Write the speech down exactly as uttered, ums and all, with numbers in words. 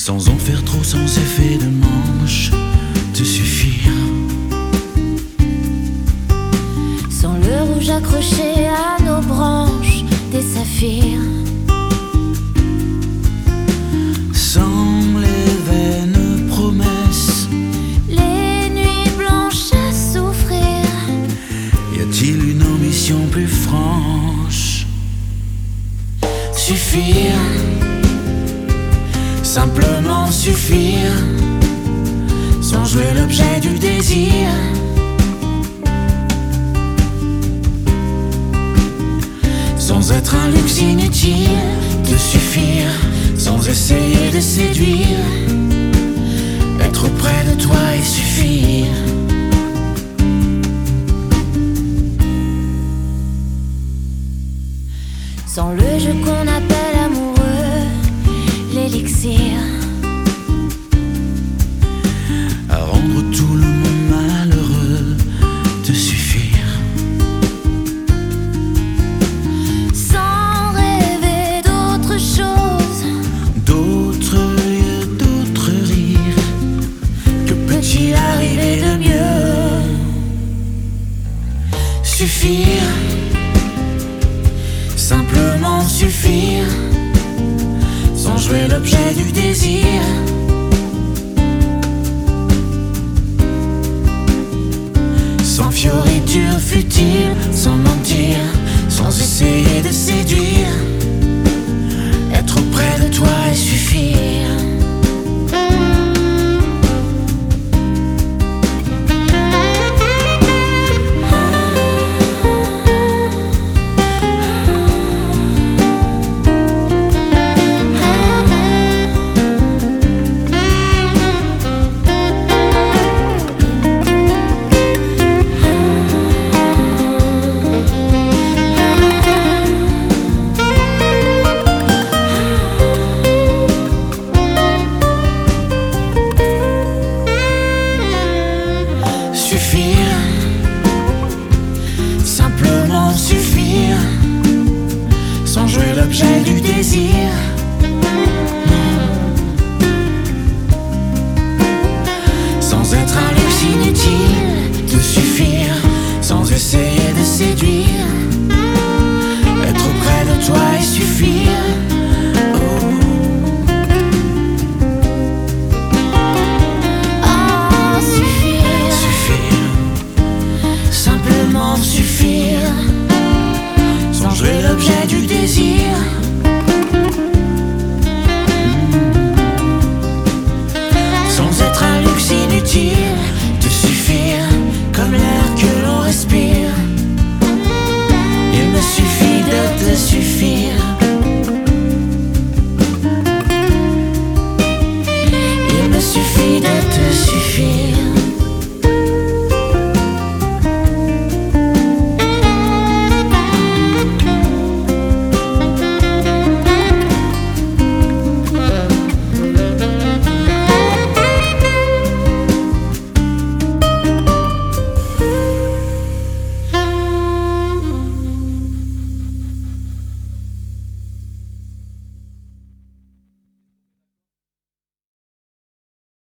sans en faire trop, sans effet de manche, te suffire. Sans le rouge accroché à nos branches, des saphirs. Sans les vaines promesses, les nuits blanches à souffrir. y a-t-il une ambition plus franche? Suffire, simplement suffire, sans jouer l'objet du désir. Sans être un luxe inutile, te suffire, sans essayer de séduire, être près de toi et suffire. Sans le jeu qu'on appelle amoureux, l'élixir. À rendre tout le monde malheureux, te suffire. Sans rêver d'autre chose, D'autres lieux, d'autres rires, que peut-il arriver de mieux? Suffire, simplement suffire, sans jouer l'objet du désir. Sans fioriture futile, sans mentir, sans essayer de séduire,